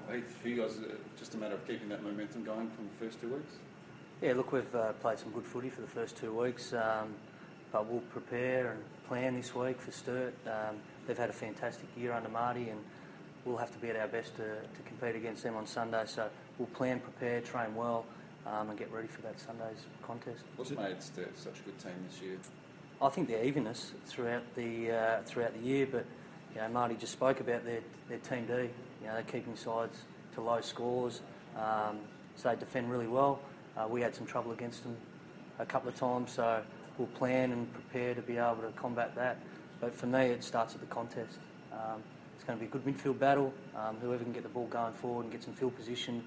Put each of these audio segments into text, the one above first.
For you guys, is it just a matter of keeping that momentum going from the first 2 weeks? Yeah, look, we've played some good footy for the first 2 weeks, but we'll prepare and plan this week for Sturt. They've had a fantastic year under Marty, and we'll have to be at our best to compete against them on Sunday. So we'll plan, prepare, train well, and get ready for that Sunday's contest. What's made Sturt such a good team this year? I think their evenness throughout the year, but Marty just spoke about their team D. They're keeping sides to low scores, so they defend really well. We had some trouble against them a couple of times, so we'll plan and prepare to be able to combat that. But for me, it starts at the contest. It's going to be a good midfield battle. Whoever can get the ball going forward and get some field position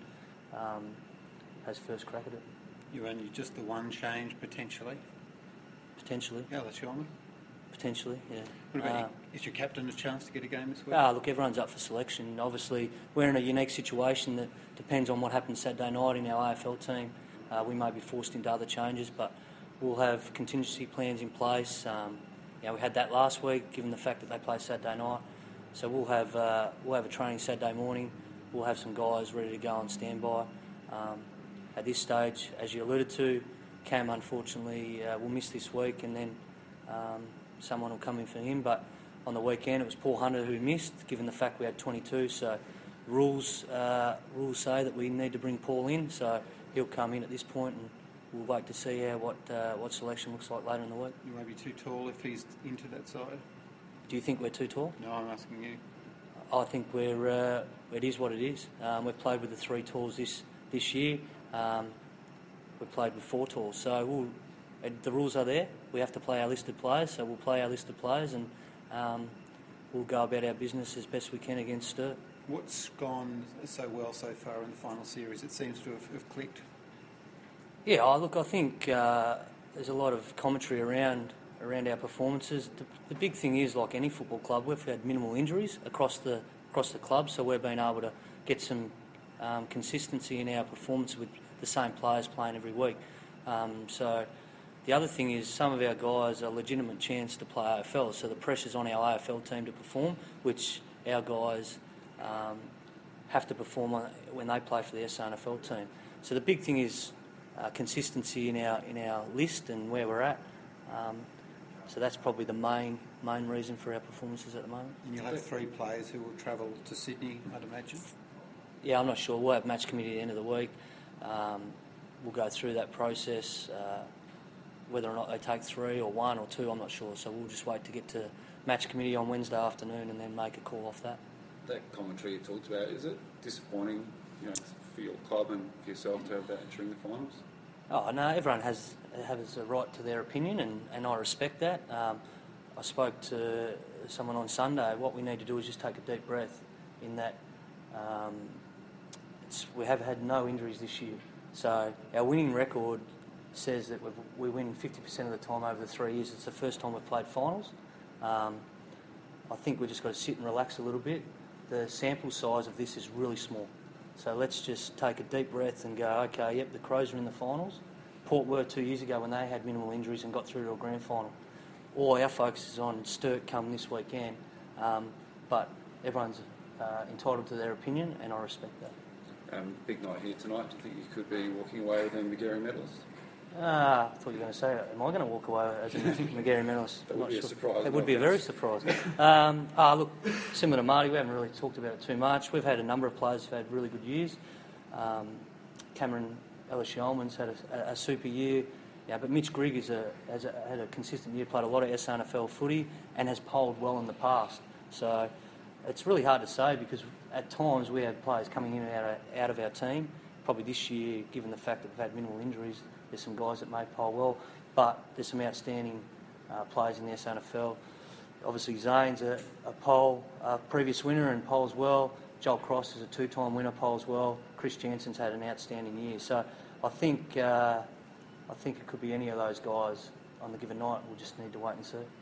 has first crack at it. You're only just the one change potentially? Potentially. Yeah, that's your one. Potentially, yeah. What about is your captain a chance to get a game this week? Look, everyone's up for selection. Obviously, we're in a unique situation that depends on what happens Saturday night in our AFL team. We may be forced into other changes, but we'll have contingency plans in place. We had that last week, given the fact that they play Saturday night. So we'll have a training Saturday morning. We'll have some guys ready to go on standby. At this stage, as you alluded to, Cam unfortunately will miss this week, and then someone will come in for him. But on the weekend, it was Paul Hunter who missed, given the fact we had 22. So rules say that we need to bring Paul in, so he'll come in at this point, and we'll wait to see what selection looks like later in the week. You may be too tall if he's into that side. Do you think we're too tall? No, I'm asking you. I think it is what it is. We've played with the 3 talls this year. We've played with 4 talls, so the rules are there. We have to play our listed players, so we'll play our listed players, and we'll go about our business as best we can against Sturt. What's gone so well so far in the final series? It seems to have clicked. Yeah, look, I think there's a lot of commentary around our performances. The big thing is, like any football club, we've had minimal injuries across the club, so we've been able to get some consistency in our performance with the same players playing every week. So the other thing is, some of our guys are a legitimate chance to play AFL, so the pressure's on our AFL team to perform, which our guys have to perform when they play for the SANFL team. So the big thing is consistency in our list and where we're at. So that's probably the main reason for our performances at the moment. And you'll have 3 players who will travel to Sydney, I'd imagine? Yeah, I'm not sure. We'll have match committee at the end of the week. We'll go through that process. Whether or not they take 3 or 1 or 2, I'm not sure. So we'll just wait to get to match committee on Wednesday afternoon and then make a call off that. That commentary you talked about, is it disappointing, for your club and for yourself to have that during the finals? Oh no, everyone has a right to their opinion, and I respect that. I spoke to someone on Sunday. What we need to do is just take a deep breath. In that, we have had no injuries this year, so our winning record says that we win 50% of the time over the 3 years. It's the first time we've played finals. I think we've just got to sit and relax a little bit. The sample size of this is really small. So let's just take a deep breath and go, okay, yep, the Crows are in the finals. Port were 2 years ago when they had minimal injuries and got through to a grand final. All our focus is on Sturt come this weekend. But everyone's entitled to their opinion, and I respect that. Big night here tonight. Do you think you could be walking away with a Magarey medalist? I thought you were going to say, am I going to walk away as a Magarey medalist? That would be a surprise. It would be a very surprise. Look, similar to Marty, we haven't really talked about it too much. We've had a number of players who've had really good years. Cameron Ellis-Yeoman's had a super year. Yeah, but Mitch Grigg has had a consistent year, played a lot of SANFL footy and has polled well in the past. So it's really hard to say, because at times we have players coming in and out of our team. Probably this year, given the fact that we've had minimal injuries, there's some guys that may poll well, but there's some outstanding players in the SANFL. Obviously, Zane's a previous winner and polls well. Joel Cross is a 2-time winner, polls well. Chris Jensen's had an outstanding year. So I think it could be any of those guys on the given night. We'll just need to wait and see.